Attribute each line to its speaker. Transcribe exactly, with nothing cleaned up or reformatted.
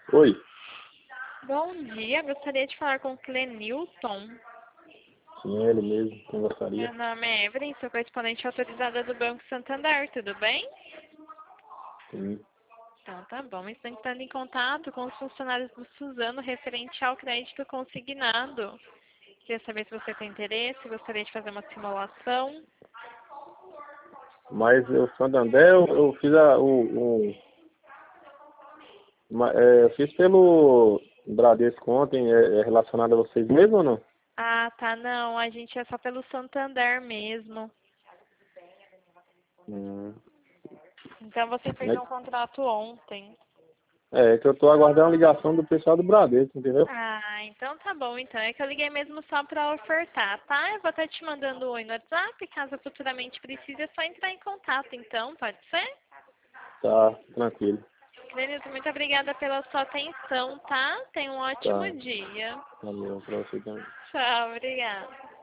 Speaker 1: Oi,
Speaker 2: Bom dia, gostaria de falar com o Clenilton.
Speaker 1: sim, é ele mesmo, quem
Speaker 2: Meu
Speaker 1: gostaria?
Speaker 2: nome é Evelyn, sou correspondente autorizada do Banco Santander, tudo bem?
Speaker 1: Sim.
Speaker 2: Então tá bom, estou entrando em contato com os funcionários do Suzano referente ao crédito consignado. Queria saber se você tem interesse, gostaria de fazer uma simulação.
Speaker 1: Mas o Santander, eu, eu fiz a, o, o ma- é, eu fiz pelo Bradesco ontem, é, é relacionado a vocês mesmo ou não?
Speaker 2: Ah, tá, não, a gente é só pelo Santander mesmo.
Speaker 1: Hum.
Speaker 2: Então você fez um contrato ontem.
Speaker 1: É, é que eu tô aguardando a ligação do pessoal do Bradesco, entendeu?
Speaker 2: Ah, então tá bom, então. É que eu liguei mesmo só pra ofertar, tá? Eu vou estar te mandando um oi no WhatsApp, caso futuramente precise, é só entrar em contato, então, pode ser?
Speaker 1: Tá, tranquilo.
Speaker 2: Denilson, muito obrigada pela sua atenção, tá? Tenha um ótimo
Speaker 1: Tá,
Speaker 2: dia.
Speaker 1: valeu pra você também.
Speaker 2: Tchau, obrigada.